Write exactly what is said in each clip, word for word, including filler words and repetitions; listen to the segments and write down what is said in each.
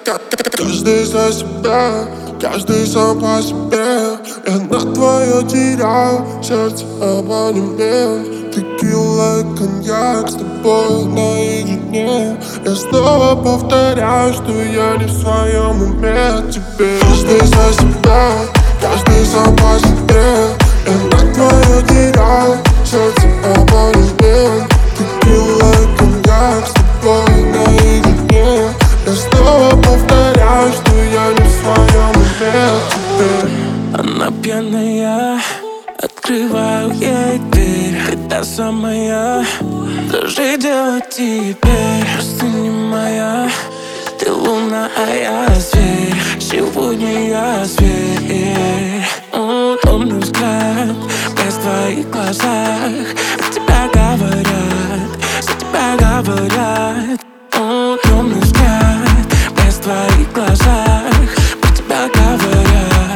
Каждый за себя, каждый сам по себе. Я на твое терял сердце абонемент. Текила и коньяк с тобой наедине. Я снова повторяю, что я не в своем уме. Теперь каждый за себя, каждый сам по себе. Я на твое терял сердце абонемент. Текила и коньяк с тобой наедине. Я снова повторяю, что я не в своем уме теперь. Она пьяная, открываю ей дверь. Ты та самая, что же делать теперь? Просто не моя. Ты луна, а я зверь. Сегодня я зверь. Умный взгляд, без твоих глазах. За тебя говорят, за тебя говорят. Умный взгляд, без твоих глазах. Про тебя говорят.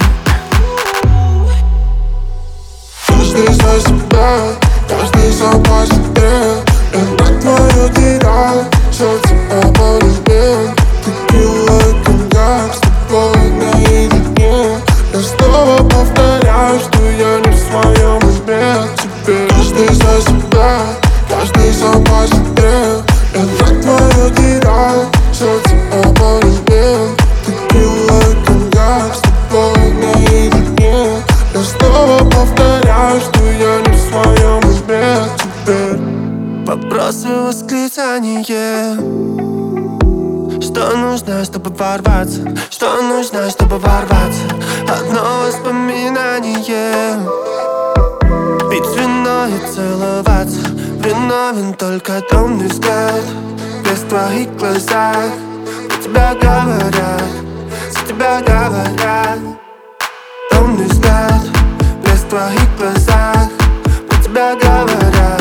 Каждый за себя, каждый сам по себе. Я на твое терял сердце абонемент. Текила и коньяк с тобой наедине. Я снова повторяю, что я не в своем уме теперь. Каждый за себя, каждый сам по себе. Я на твое терял сердце абонемент. Текила и коньяк с тобой наедине. Я снова повторяю, что я не в своем уме теперь. Вопросы, восклицания. Что нужно, чтобы ворваться? Что нужно, чтобы ворваться? Одно воспоминание. Пить вино и целоваться. Виновен только томный взгляд. Без твоих глазах. Про тебя говорят, за тебя говорят. Томный взгляд. Без твоих глазах. Про тебя говорят.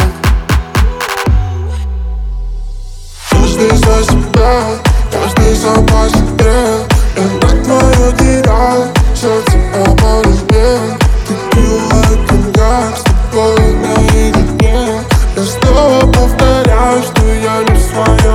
Каждый за себя, каждый сам по себе. Я на твое терял сердце абонемент. Текила и коньяк с тобой наедине. Я снова повторяю, что я не в своем